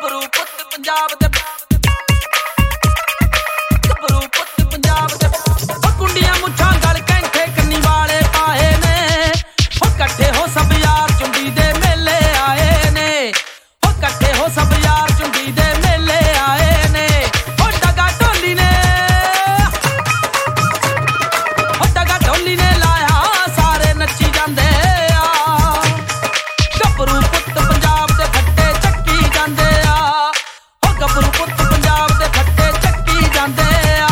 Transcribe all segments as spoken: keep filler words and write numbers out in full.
ਗੱਭਰੂ ਪੁੱਤ ਪੰਜਾਬ ਦੇ ਗੱਭਰੂ ਪੁੱਤ ਪੰਜਾਬ ਦੇ ਉਹ ਕੁੰਡੀਆਂ ਮੁੱਛਾਂ ਗਲ ਕੈਂਠੇ ਕੰਨੀ ਵਾਲੇ ਪਾਏ ਨੇ ਉਹ ਇਕੱਠੇ ਹੋ ਸਭ ਯਾਰ ਚੁੰਡੀ ਦੇ ਮੇਲੇ ਆਏ ਨੇ ਉਹ ਇਕੱਠੇ ਹੋ ਸਭ ਯਾਰ ਚੁੰਡੀ ਦੇ ਮੇਲੇ ਆਏ ਨੇ ਉਹ ਡਗਾ ਢੋਲੀ ਨੇ ਉਹ ਡਗਾ ਢੋਲੀ ਨੇ ਲਾਇਆ ਸਾਰੇ ਨੱਚੀ ਜਾਂਦੇ ਆ ਗੱਭਰੂ ਪੁੱਤ ਪੰਜਾਬ ਦੇ ਫੱਟੇ ਚੱਕੀ ਜਾਂਦੇ ਆ ਉਹ ਗੱਭਰੂ ਪੁੱਤ ਪੰਜਾਬ ਦੇ ਫੱਟੇ ਚੱਕੀ ਜਾਂਦੇ ਆ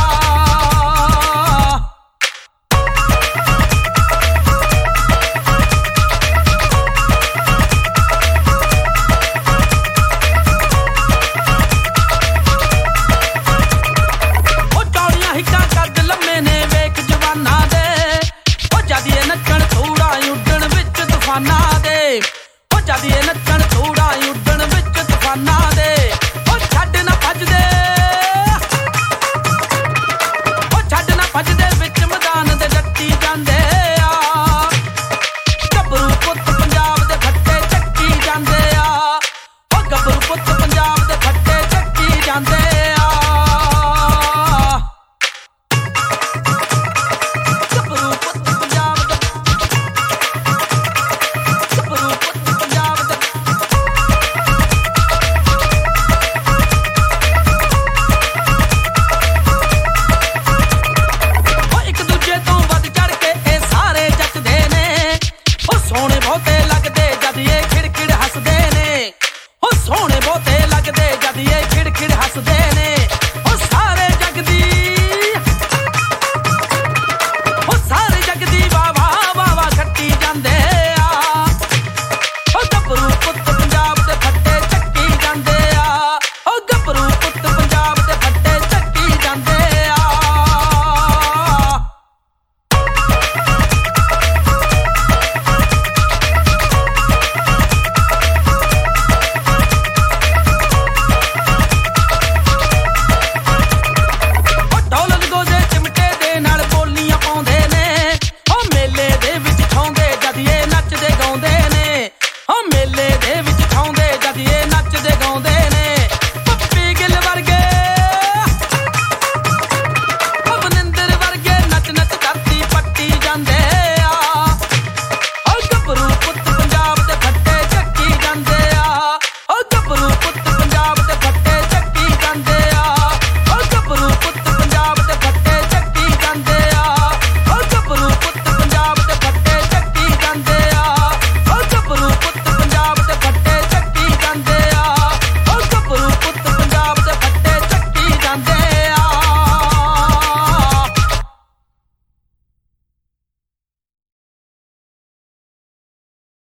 ਉਹ ਚੌੜੀਆਂ ਹਿੱਕਾਂ ਕੱਦ ਲੰਮੇ ਨੇ ਵੇਖ ਜਵਾਨਾਂ ਦੇ ਉਹ ਜਦੀਏ ਨੱਚਣ ਥੋੜਾ ਉੱਡਣ ਵਿੱਚ ਤੂਫਾਨਾਂ ਦੇ ਉਹ ਜਦੀਏ ਨੱਚਣ ਥੋੜਾ ਉੱਡਣ ਵਿੱਚ ਤੂਫਾਨਾਂ ਦੇ ਉਹ ਛੱਡ ਨਾ ਭੱਜਦੇ ਉਹ ਛੱਡ ਨਾ ਭੱਜਦੇ ਵਿੱਚ ਮੈਦਾਨ ਦੇ ਡੱਟੀ ਜਾਂਦੇ ਆ ਗੱਭਰੂ ਪੁੱਤ ਪੰਜਾਬ ਦੇ ਫੱਟੇ ਚੱਕੀ ਜਾਂਦੇ ਆ ਉਹ ਗੱਭਰੂ ਪੁੱਤ ਪੰਜਾਬ ਦੇ ਫੱਟੇ ਚੱਕੀ ਜਾਂਦੇ ਆ ਗੱਭਰੂ ਪੁੱਤ ਪੰਜਾਬ ਦੇ ਗੱਭਰੂ ਪੁੱਤ ਪੰਜਾਬ ਦੇ ਉਹ ਇੱਕ ਦੂਜੇ ਤੋਂ ਵੱਧ ਚੜ ਕੇ ਇਹ ਸਾਰੇ ਜੱਟਦੇ ਨੇ ਉਹ ਸੋਹਣੇ ਬਹੁਤੇ ਲੱਗਦੇ ਜਦ ਇਹ ਖਿੜਖਿੜ ਹੱਸਦੇ ਨੇ ਉਹ ਸੋਹਣੇ ਬਹੁਤੇ ਲੱਗਦੇ ਜਦ ਇਹ ਖਿੜਖਿੜ ਹੱਸਦੇ ਨੇ ਉਹ ਸਾਰੇ ਜਗ ਦੀ ਉਹ ਸਾਰੇ ਜਗ ਦੀ ਵਾਹ ਵਾਹ ਵਾਹ ਵਾਹ ਖੱਟੀ ਜਾਂਦੇ ਆ ਉਹ ਗੱਭਰੂ ਪੁੱਤ ਪੰਜਾਬ ਦੇ ਫੱਟੇ ਚੱਕੀ ਜਾਂਦੇ ਆ ਉਹ ਗੱਭਰੂ ਪੁੱਤ ਪੰਜਾਬ ਦੇ ਫੱਟੇ ਚੱਕੀ ਜਾਂਦੇ ਆ ਉਹ ਢੋਲ ਗੋਜੇ ਚਿਮਟੇ ਦੇ ਨਾਲ ਬੋਲੀਆਂ ਪਾਉਂਦੇ ਨੇ ਉਹ ਮੇਲੇ ਦੇ ਵਿੱਚ ਛਾਉਂਦੇ ਜਦ ਇਹ ਨੱਚਦੇ ਗਾਉਂਦੇ ਨੇ ਉਹ ਮੇਲੇ